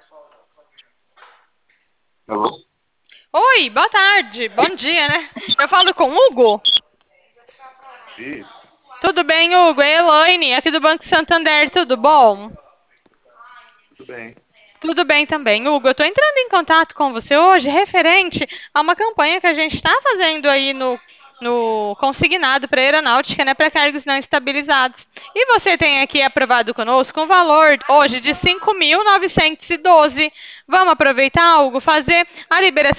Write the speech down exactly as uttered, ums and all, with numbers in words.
Alô? Oi, boa tarde, bom dia, né? Eu falo com o Hugo. Isso, Tudo bem, Hugo? É Elaine, aqui do Banco Santander, tudo bom? tudo bem. Tudo bem também, Hugo. Eu estou entrando em contato com você hoje referente a uma campanha que a gente está fazendo aí no, no consignado para aeronáutica, né, para cargos não estabilizados. E você tem aqui aprovado conosco um valor hoje de cinco mil novecentos e doze. Vamos aproveitar, Hugo, fazer a liberação